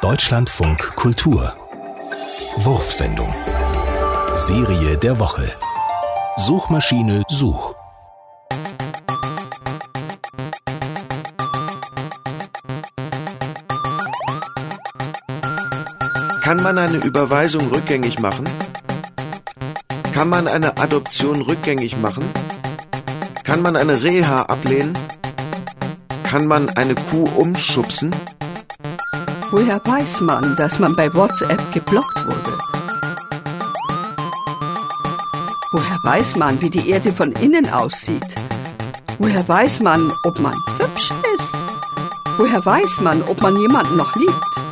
Deutschlandfunk Kultur Wurfsendung Serie der Woche Suchmaschine Such. Kann man eine Überweisung rückgängig machen? Kann man eine Adoption rückgängig machen? Kann man eine Reha ablehnen? Kann man eine Kuh umschubsen? Woher weiß man, dass man bei WhatsApp geblockt wurde? Woher weiß man, wie die Erde von innen aussieht? Woher weiß man, ob man hübsch ist? Woher weiß man, ob man jemanden noch liebt?